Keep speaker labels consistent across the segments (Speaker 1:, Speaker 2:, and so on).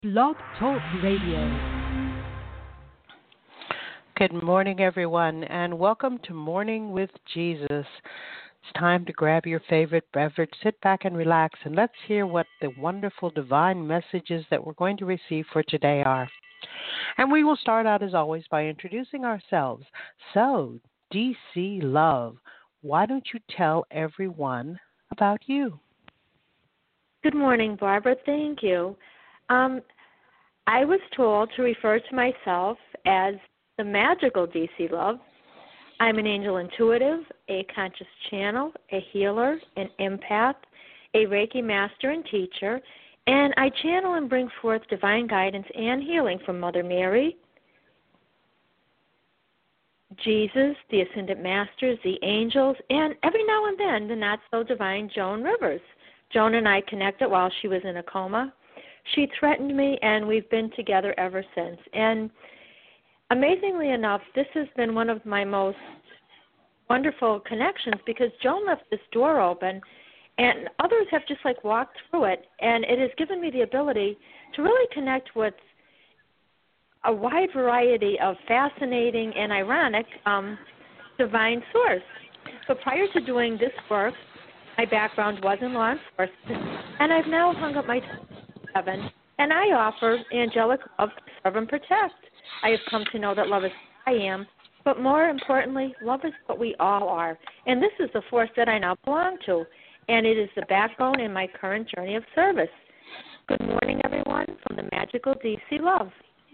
Speaker 1: Blog Talk Radio.
Speaker 2: Good morning, everyone, and welcome to Morning with Jesus. It's time to grab your favorite beverage, sit back and relax, and let's hear what the wonderful divine messages that we're going to receive for today are. And we will start out, as always, by introducing ourselves. So, DC Love, why don't you tell everyone about you?
Speaker 3: Good morning, Barbara. Thank you. I was told to refer to myself as the magical DC Love. I'm an angel intuitive, a conscious channel, a healer, an empath, a Reiki master and teacher, and I channel and bring forth divine guidance and healing from Mother Mary, Jesus, the Ascended Masters, the angels, and every now and then the not-so-divine Joan Rivers. Joan and I connected while she was in a coma. She threatened me, and we've been together ever since. And amazingly enough, this has been one of my most wonderful connections because Joan left this door open, and others have just walked through it, and it has given me the ability to really connect with a wide variety of fascinating and ironic divine source. So prior to doing this work, my background was in law enforcement, and I've now hung up my heaven, and I offer angelic love to serve and protect. I have come to know that love is who I am, but more importantly, love is what we all are. And this is the force that I now belong to, and it is the backbone in my current journey of service. Good morning, everyone, from the magical DC Love.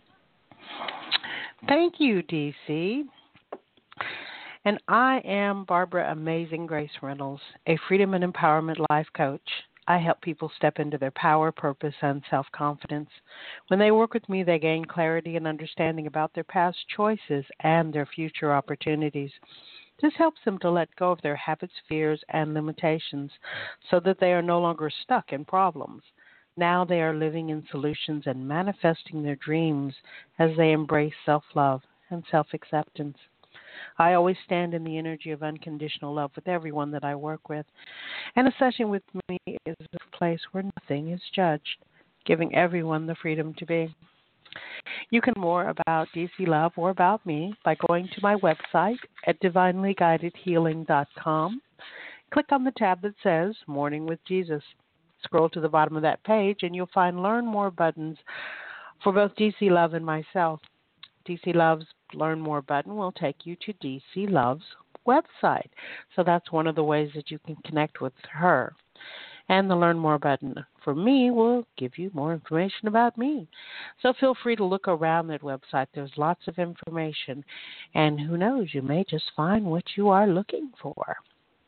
Speaker 2: Thank you, DC. And I am Barbara Amazing Grace Reynolds, a freedom and empowerment life coach. I help people step into their power, purpose, and self-confidence. When they work with me, they gain clarity and understanding about their past choices and their future opportunities. This helps them to let go of their habits, fears, and limitations so that they are no longer stuck in problems. Now they are living in solutions and manifesting their dreams as they embrace self-love and self-acceptance. I always stand in the energy of unconditional love with everyone that I work with. And a session with me is a place where nothing is judged, giving everyone the freedom to be. You can learn more about DC Love or about me by going to my website at divinelyguidedhealing.com. Click on the tab that says Morning with Jesus. Scroll to the bottom of that page and you'll find Learn More buttons for both DC Love and myself. DC Love's Learn More button will take you to DC Love's website. So that's one of the ways that you can connect with her. And the Learn More button for me will give you more information about me. So feel free to look around that website. There's lots of information. And who knows, you may just find what you are looking for.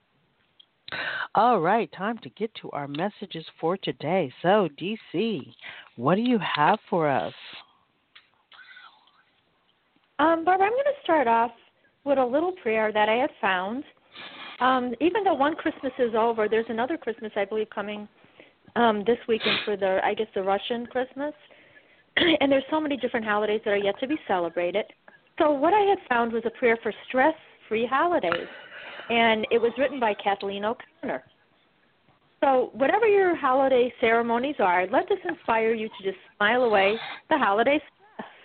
Speaker 2: All right, time to get to our messages for today. So, DC, what do you have for us?
Speaker 3: Barbara, I'm going to start off with a little prayer that I have found. Even though one Christmas is over, there's another Christmas, I believe, coming this weekend for the Russian Christmas. And there's so many different holidays that are yet to be celebrated. So what I had found was a prayer for stress-free holidays. And it was written by Kathleen O'Connor. So whatever your holiday ceremonies are, let this inspire you to just smile away the holiday stress.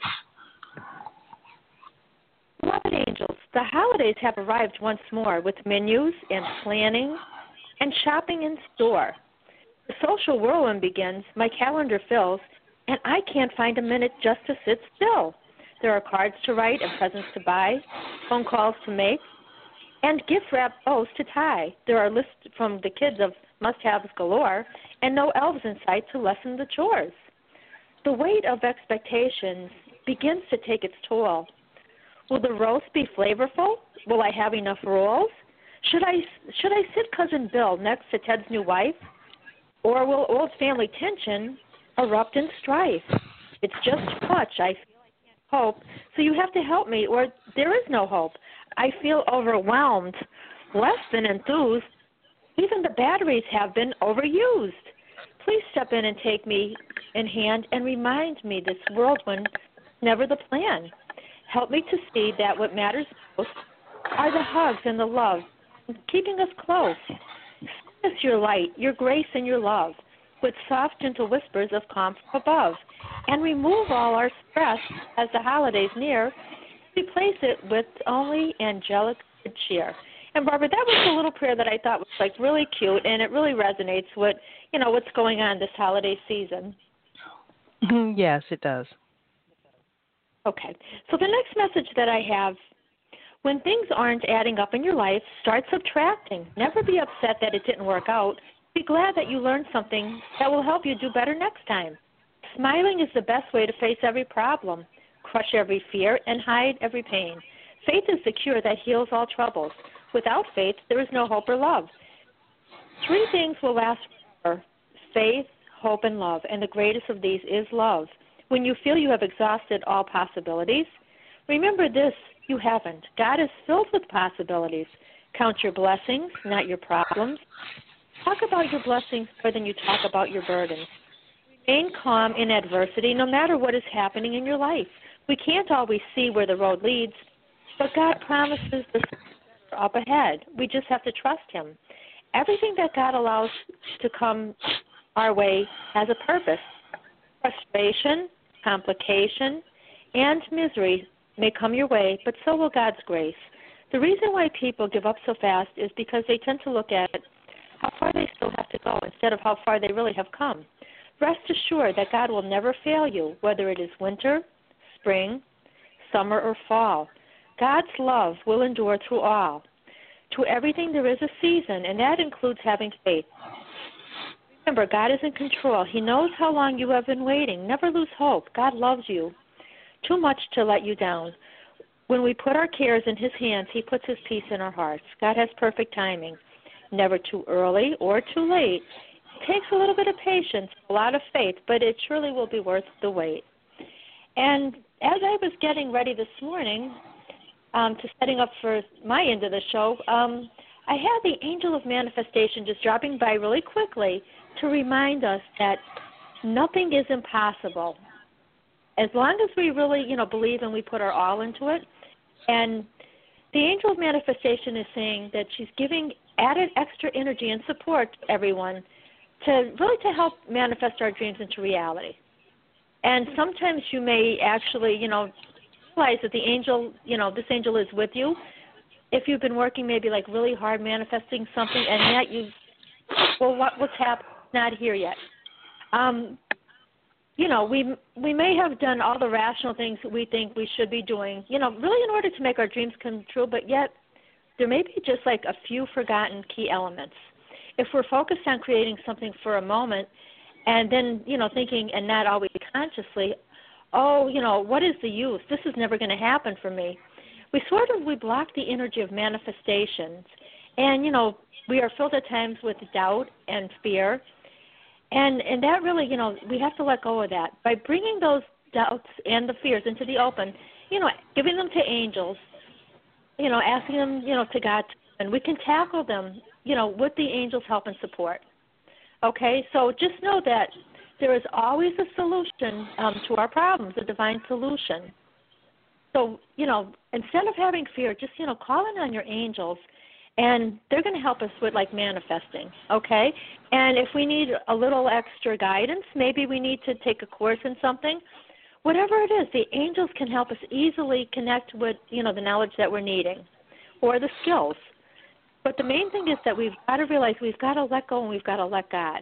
Speaker 3: Beloved angels, the holidays have arrived once more with menus and planning and shopping in store. The social whirlwind begins, my calendar fills, and I can't find a minute just to sit still. There are cards to write and presents to buy, phone calls to make, and gift-wrapped bows to tie. There are lists from the kids of must-haves galore, and no elves in sight to lessen the chores. The weight of expectations begins to take its toll. Will the roast be flavorful? Will I have enough rolls? Should I sit Cousin Bill next to Ted's new wife? Or will old family tension erupt in strife? It's just too much. I feel I can't cope, so you have to help me, or there is no hope. I feel overwhelmed, less than enthused. Even the batteries have been overused. Please step in and take me in hand and remind me this whirlwind never the plan. Help me to see that what matters most are the hugs and the love, keeping us close. Send us your light, your grace, and your love. with soft, gentle whispers of calm from above, and remove all our stress as the holidays near. Replace it with only angelic good cheer. And Barbara, that was a little prayer that I thought was like really cute, and it really resonates with what's going on this holiday season.
Speaker 2: Yes, it does.
Speaker 3: Okay, so the next message that I have: when things aren't adding up in your life, start subtracting. Never be upset that it didn't work out. Be glad that you learned something that will help you do better next time. Smiling is the best way to face every problem, crush every fear, and hide every pain. Faith is the cure that heals all troubles. Without faith, there is no hope or love. 3 things will last forever: faith, hope, and love, and the greatest of these is love. When you feel you have exhausted all possibilities, remember this: you haven't. God is filled with possibilities. Count your blessings, not your problems. Talk about your blessings more than you talk about your burdens. Remain calm in adversity no matter what is happening in your life. We can't always see where the road leads, but God promises the up ahead. We just have to trust Him. Everything that God allows to come our way has a purpose. Frustration, complication, and misery may come your way, but so will God's grace. The reason why people give up so fast is because they tend to look at how far they still have to go instead of how far they really have come. Rest assured that God will never fail you, whether it is winter, spring, summer, or fall. God's love will endure through all. To everything there is a season, and that includes having faith. Remember, God is in control. He knows how long you have been waiting. Never lose hope. God loves you too much to let you down. When we put our cares in His hands, He puts His peace in our hearts. God has perfect timing. Never too early or too late. It takes a little bit of patience, a lot of faith, but it surely will be worth the wait. And as I was getting ready this morning, to setting up for my end of the show, I had the angel of manifestation just dropping by really quickly to remind us that nothing is impossible. As long as we really, believe and we put our all into it. And the angel of manifestation is saying that she's giving added extra energy and support to everyone to help manifest our dreams into reality. And sometimes you may actually, realize that the angel, this angel is with you. If you've been working maybe like really hard manifesting something and yet what's happened? Not here yet. We may have done all the rational things that we think we should be doing, really in order to make our dreams come true, but yet there may be just like a few forgotten key elements. If we're focused on creating something for a moment and then, thinking and not always consciously, what is the use? This is never going to happen for me. We block the energy of manifestations. And, we are filled at times with doubt and fear. And that really, we have to let go of that. By bringing those doubts and the fears into the open, giving them to angels, asking them, to God, and we can tackle them, with the angels' help and support. Okay, so just know that there is always a solution to our problems, a divine solution. So, instead of having fear, just, call in on your angels, and they're going to help us with, manifesting, okay? And if we need a little extra guidance, maybe we need to take a course in something, whatever it is, the angels can help us easily connect with, the knowledge that we're needing or the skills. But the main thing is that we've got to realize we've got to let go and we've got to let God.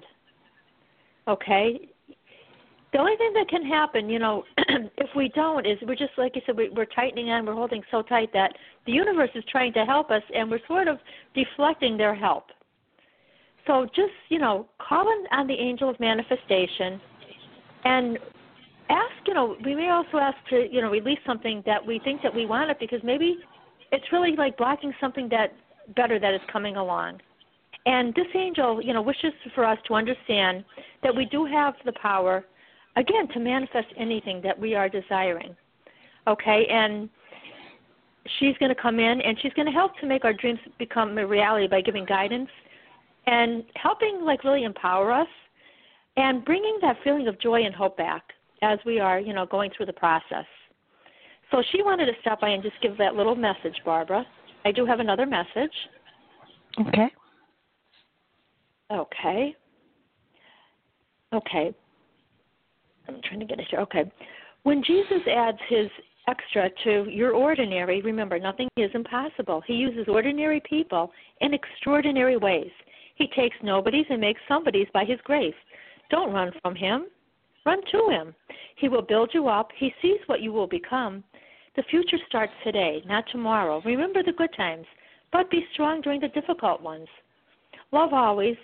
Speaker 3: Okay? The only thing that can happen, if we don't, is we're just, like you said, we're tightening on, we're holding so tight that the universe is trying to help us and we're sort of deflecting their help. So just, call on the angel of manifestation and ask, we may also ask to, release something that we think that we want it because maybe it's really like blocking something that better that is coming along. And this angel, wishes for us to understand that we do have the power, again, to manifest anything that we are desiring. Okay, and she's going to come in and she's going to help to make our dreams become a reality by giving guidance and helping, really empower us and bringing that feeling of joy and hope back as we are, going through the process. So she wanted to stop by and just give that little message, Barbara. I do have another message.
Speaker 2: Okay.
Speaker 3: Okay. Okay. I'm trying to get it here. Okay. When Jesus adds his extra to your ordinary, remember, nothing is impossible. He uses ordinary people in extraordinary ways. He takes nobodies and makes somebodies by his grace. Don't run from him. Run to him. He will build you up. He sees what you will become. The future starts today, not tomorrow. Remember the good times, but be strong during the difficult ones. Love always,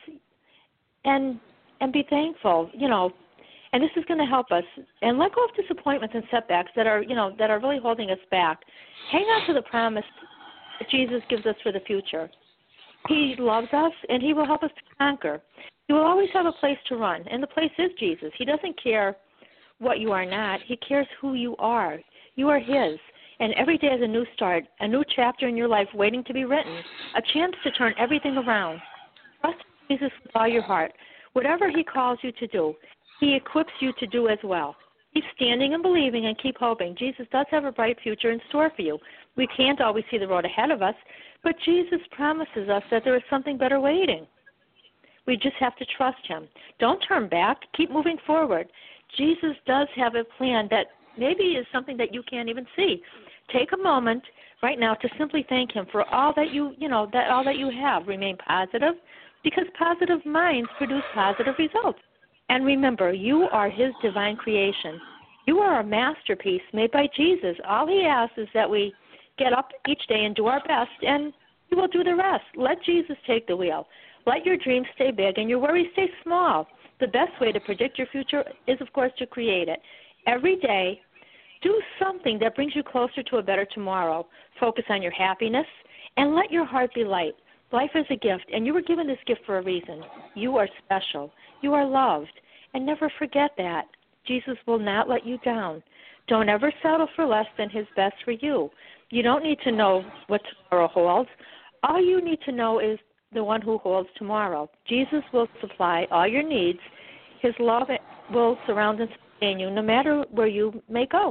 Speaker 3: and be thankful. And this is going to help us. And let go of disappointments and setbacks that are really holding us back. Hang on to the promise that Jesus gives us for the future. He loves us, and he will help us to conquer. You will always have a place to run, and the place is Jesus. He doesn't care what you are not. He cares who you are. You are his. And every day is a new start, a new chapter in your life waiting to be written, a chance to turn everything around. Trust Jesus with all your heart. Whatever he calls you to do, he equips you to do as well. Keep standing and believing and keep hoping. Jesus does have a bright future in store for you. We can't always see the road ahead of us, but Jesus promises us that there is something better waiting. We just have to trust him. Don't turn back. Keep moving forward. Jesus does have a plan that maybe is something that you can't even see. Take a moment right now to simply thank him for all that all that you have. Remain positive, because positive minds produce positive results. And remember, you are his divine creation. You are a masterpiece made by Jesus. All he asks is that we get up each day and do our best, and he will do the rest. Let Jesus take the wheel. Let your dreams stay big and your worries stay small. The best way to predict your future is, of course, to create it. Every day, do something that brings you closer to a better tomorrow. Focus on your happiness and let your heart be light. Life is a gift, and you were given this gift for a reason. You are special. You are loved. And never forget that. Jesus will not let you down. Don't ever settle for less than his best for you. You don't need to know what tomorrow holds. All you need to know is the one who holds tomorrow. Jesus will supply all your needs. His love will surround and sustain you no matter where you may go.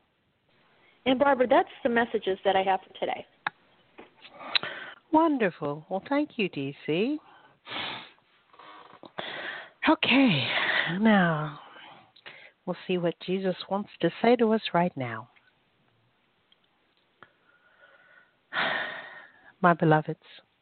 Speaker 3: And Barbara, that's the messages that I have for today.
Speaker 2: Wonderful. Well, thank you, DC. Okay, now we'll see what Jesus wants to say to us right now. My beloveds,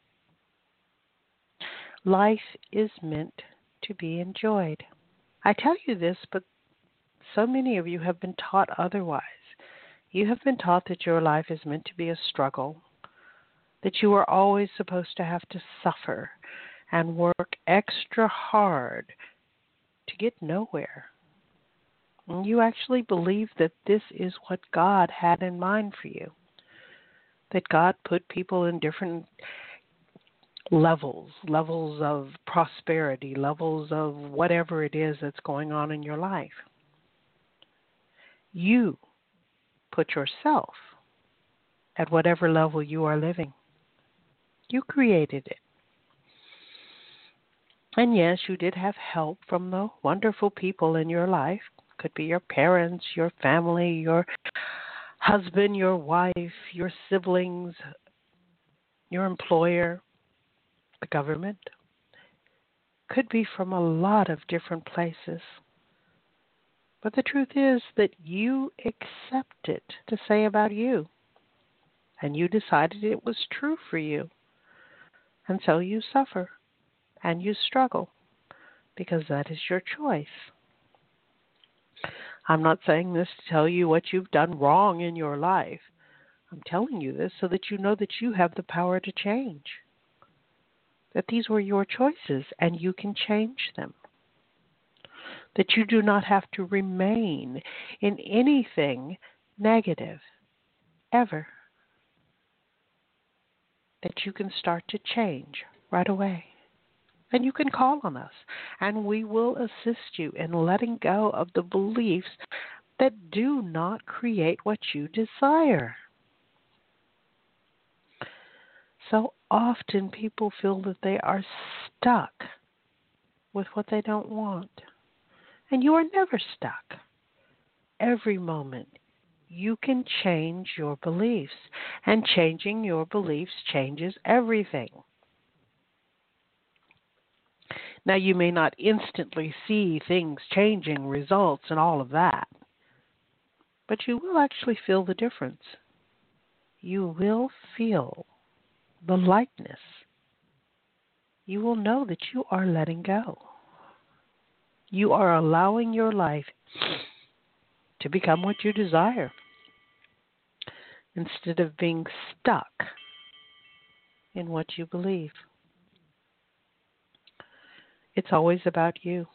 Speaker 2: life is meant to be enjoyed. I tell you this, but so many of you have been taught otherwise. You have been taught that your life is meant to be a struggle, that you are always supposed to have to suffer and work extra hard to get nowhere. And you actually believe that this is what God had in mind for you, that God put people in different levels of prosperity, levels of whatever it is that's going on in your life. You put yourself at whatever level you are living. You created it. And yes, you did have help from the wonderful people in your life. Could be your parents, your family, your husband, your wife, your siblings, your employer, the government. Could be from a lot of different places. But the truth is that you accepted to say about you. And you decided it was true for you. And so you suffer. And you struggle, because that is your choice. I'm not saying this to tell you what you've done wrong in your life. I'm telling you this so that you know that you have the power to change, that these were your choices and you can change them, that you do not have to remain in anything negative, ever, that you can start to change right away. And you can call on us, and we will assist you in letting go of the beliefs that do not create what you desire. So often people feel that they are stuck with what they don't want. And you are never stuck. Every moment you can change your beliefs, and changing your beliefs changes everything. Now, you may not instantly see things changing, results, and all of that, but you will actually feel the difference. You will feel the lightness. You will know that you are letting go. You are allowing your life to become what you desire instead of being stuck in what you believe. It's always about you.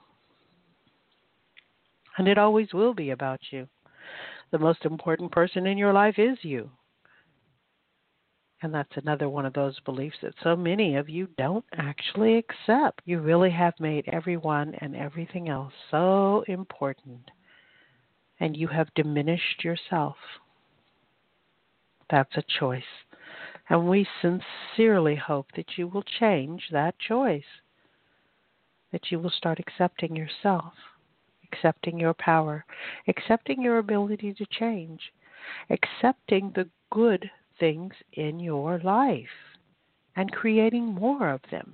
Speaker 2: And it always will be about you. The most important person in your life is you. And that's another one of those beliefs that so many of you don't actually accept. You really have made everyone and everything else so important. And you have diminished yourself. That's a choice. And we sincerely hope that you will change that choice. That you will start accepting yourself, accepting your power, accepting your ability to change, accepting the good things in your life, and creating more of them.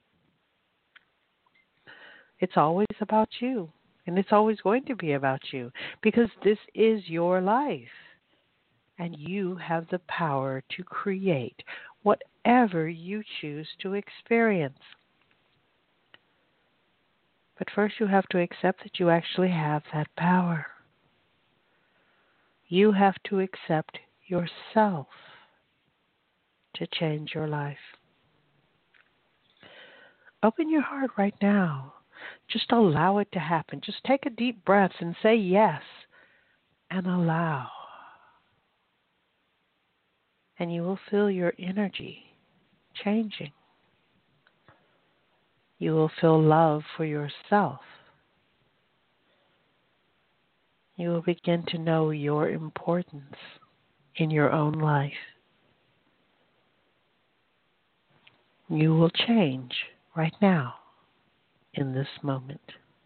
Speaker 2: It's always about you, and it's always going to be about you, because this is your life, and you have the power to create whatever you choose to experience. But first you have to accept that you actually have that power. You have to accept yourself to change your life. Open your heart right now. Just allow it to happen. Just take a deep breath and say yes and allow. And you will feel your energy changing. You will feel love for yourself. You will begin to know your importance in your own life. You will change right now in this moment.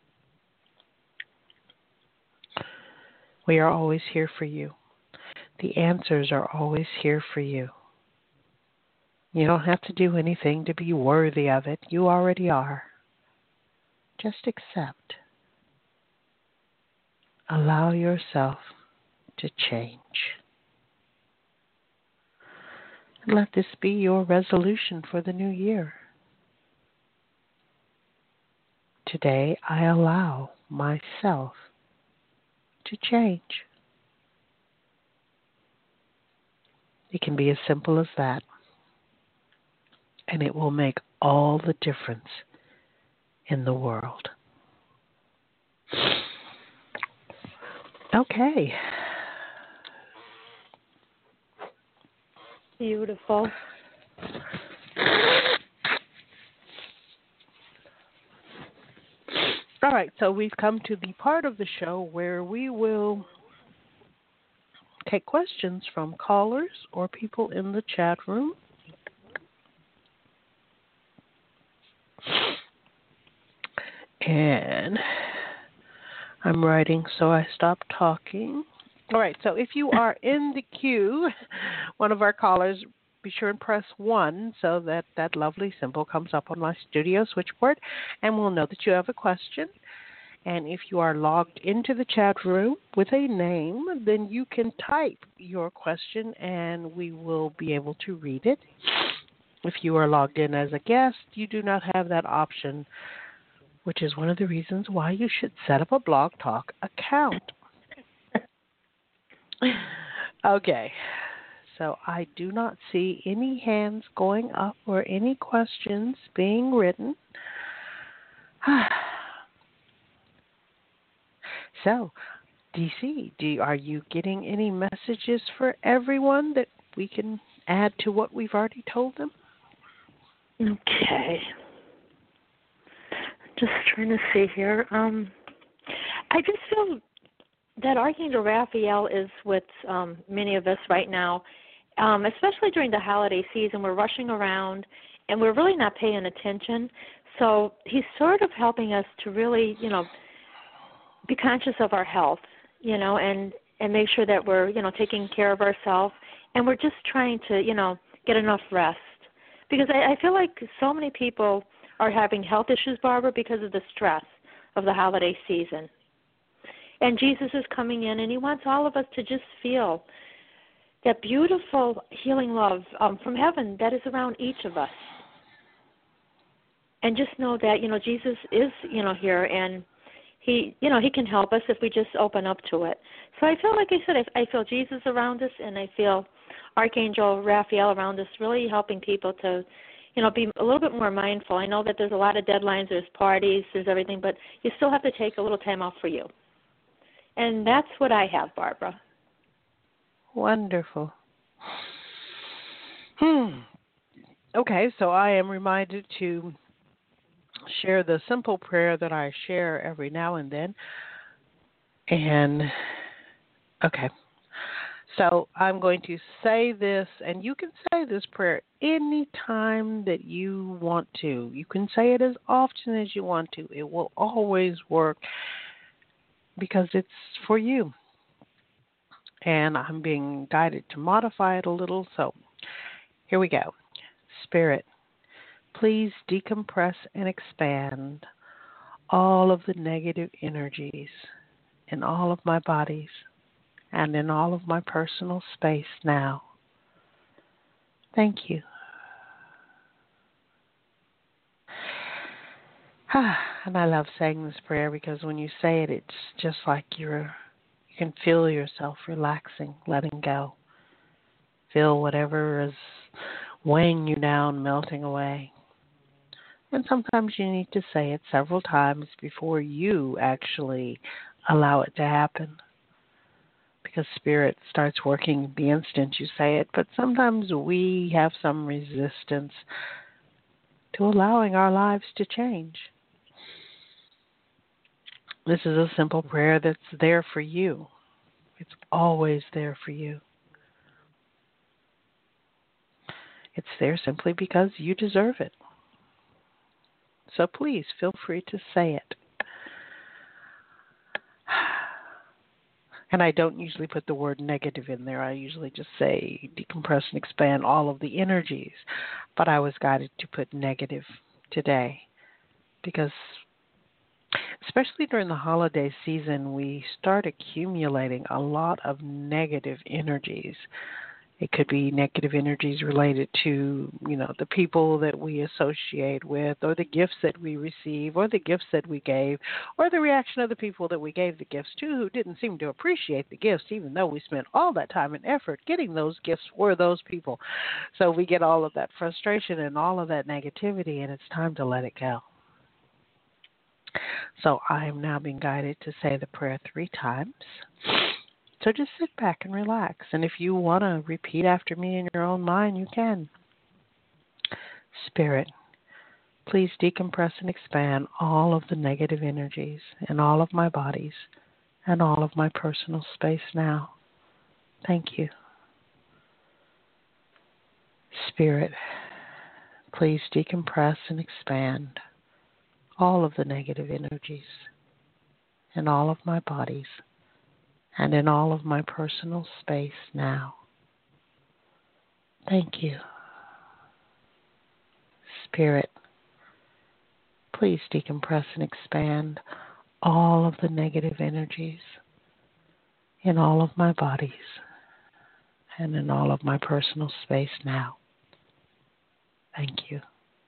Speaker 2: We are always here for you. The answers are always here for you. You don't have to do anything to be worthy of it. You already are. Just accept. Allow yourself to change. And let this be your resolution for the new year. Today, I allow myself to change. It can be as simple as that. And it will make all the difference in the world. Okay.
Speaker 3: Beautiful.
Speaker 2: All right, so we've come to the part of the show where we will take questions from callers or people in the chat room. And I'm writing, so I stopped talking. All right, so if you are in the queue, one of our callers, be sure and press 1 so that that lovely symbol comes up on my studio switchboard, and we'll know that you have a question. And if you are logged into the chat room with a name, then you can type your question, and we will be able to read it. If you are logged in as a guest, you do not have that option, which is one of the reasons why you should set up a Blog Talk account. Okay, so I do not see any hands going up or any questions being written. So, DC, are you getting any messages for everyone that we can add to what we've already told them?
Speaker 3: Okay. Just trying to see here. I just feel that Archangel Raphael is with many of us right now, especially during the holiday season. We're rushing around, and we're really not paying attention. So he's sort of helping us to really, be conscious of our health, and make sure that we're, taking care of ourselves. And we're just trying to, get enough rest. Because I feel like so many people are having health issues, Barbara, because of the stress of the holiday season. And Jesus is coming in, and he wants all of us to just feel that beautiful healing love from heaven that is around each of us. And just know that, Jesus is, here, and he can help us if we just open up to it. So I feel, like I said, I feel Jesus around us, and I feel Archangel Raphael around us, really helping people to, be a little bit more mindful. I know that there's a lot of deadlines, there's parties, there's everything, but you still have to take a little time off for you. And that's what I have, Barbara.
Speaker 2: Wonderful. Okay, so I am reminded to share the simple prayer that I share every now and then. And, okay, so I'm going to say this, and you can say this prayer any time that you want to. You can say it as often as you want to. It will always work because it's for you. And I'm being guided to modify it a little, so here we go. Spirit, please decompress and expand all of the negative energies in all of my bodies and in all of my personal space now. Thank you. And I love saying this prayer because when you say it, it's just like you can feel yourself relaxing, letting go. Feel whatever is weighing you down, melting away. And sometimes you need to say it several times before you actually allow it to happen. Because Spirit starts working the instant you say it. But sometimes we have some resistance to allowing our lives to change. This is a simple prayer that's there for you. It's always there for you. It's there simply because you deserve it. So please feel free to say it. And I don't usually put the word negative in there. I usually just say decompress and expand all of the energies. But I was guided to put negative today because especially during the holiday season, we start accumulating a lot of negative energies. It could be negative energies related to, the people that we associate with, or the gifts that we receive, or the gifts that we gave, or the reaction of the people that we gave the gifts to who didn't seem to appreciate the gifts, even though we spent all that time and effort getting those gifts for those people. So we get all of that frustration and all of that negativity, and it's time to let it go. So I am now being guided to say the prayer 3 times. So just sit back and relax. And if you want to repeat after me in your own mind, you can. Spirit, please decompress and expand all of the negative energies in all of my bodies and all of my personal space now. Thank you. Spirit, please decompress and expand all of the negative energies in all of my bodies and in all of my personal space now. Thank you. Spirit, please decompress and expand all of the negative energies in all of my bodies and in all of my personal space now. Thank you.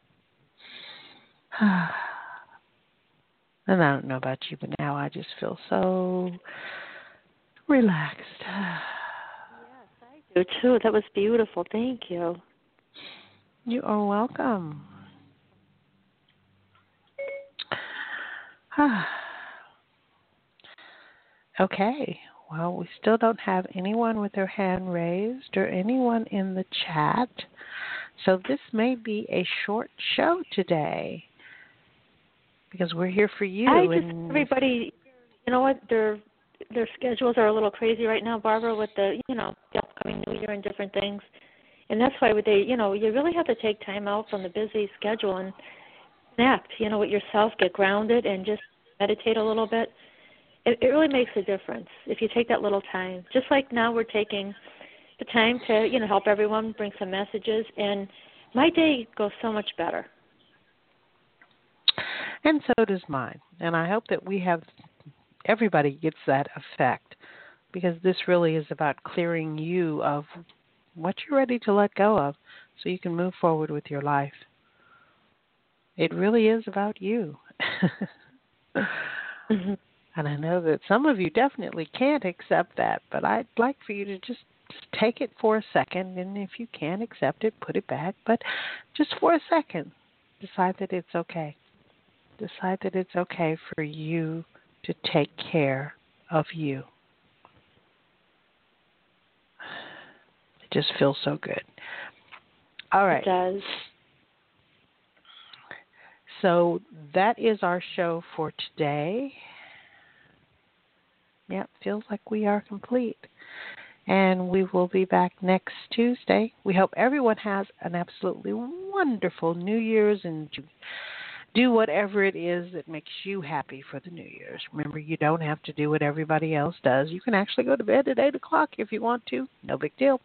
Speaker 2: And I don't know about you, but now I just feel so relaxed.
Speaker 3: Yes, I do too. That was beautiful. Thank you.
Speaker 2: You are welcome. Okay. Well, we still don't have anyone with their hand raised or anyone in the chat. So this may be a short show today because we're here for you.
Speaker 3: Everybody, you know what, their schedules are a little crazy right now, Barbara, with the upcoming New Year and different things. And that's why they, you really have to take time out from the busy schedule and connect, with yourself, get grounded, and just meditate a little bit. It really makes a difference if you take that little time. Just like now we're taking the time to, help everyone, bring some messages, and my day goes so much better.
Speaker 2: And so does mine. And I hope that everybody gets that effect, because this really is about clearing you of what you're ready to let go of so you can move forward with your life. It really is about you.
Speaker 3: Mm-hmm.
Speaker 2: And I know that some of you definitely can't accept that, but I'd like for you to just take it for a second, and if you can accept it, put it back. But just for a second, decide that it's okay. Decide that it's okay for you to take care of you. It just feels so good. All right.
Speaker 3: It does.
Speaker 2: So that is our show for today. Yeah, feels like we are complete. And we will be back next Tuesday. We hope everyone has an absolutely wonderful New Year's, and do whatever it is that makes you happy for the New Year's. Remember, you don't have to do what everybody else does. You can actually go to bed at 8 o'clock if you want to. No big deal.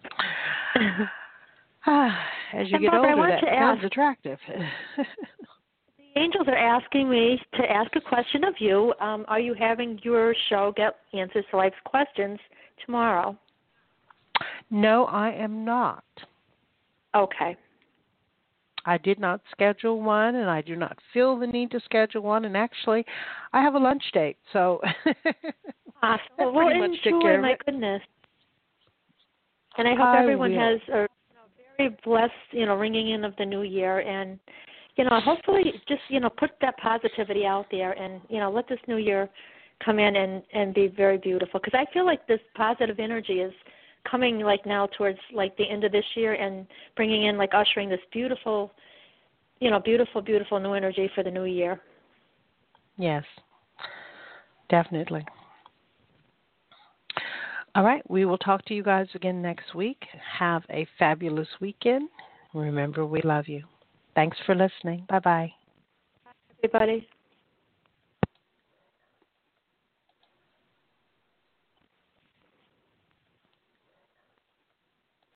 Speaker 2: As you get
Speaker 3: Barbara,
Speaker 2: older, that becomes attractive.
Speaker 3: The angels are asking me to ask a question of you. Are you having your show Get Answers to Life's Questions tomorrow?
Speaker 2: No, I am not.
Speaker 3: Okay.
Speaker 2: I did not schedule one, and I do not feel the need to schedule one. And actually, I have a lunch date, so
Speaker 3: Awesome. Well, enjoy, my goodness. And I hope everyone has a very blessed, ringing in of the new year. And, hopefully just, put that positivity out there and, let this new year come in and be very beautiful. Because I feel like this positive energy is coming like now towards like the end of this year and bringing in, like ushering this beautiful, beautiful new energy for the new year.
Speaker 2: Yes, definitely. All right, we will talk to you guys again next week. Have a fabulous weekend. Remember, we love you. Thanks for listening. Bye-bye.
Speaker 3: Bye, everybody.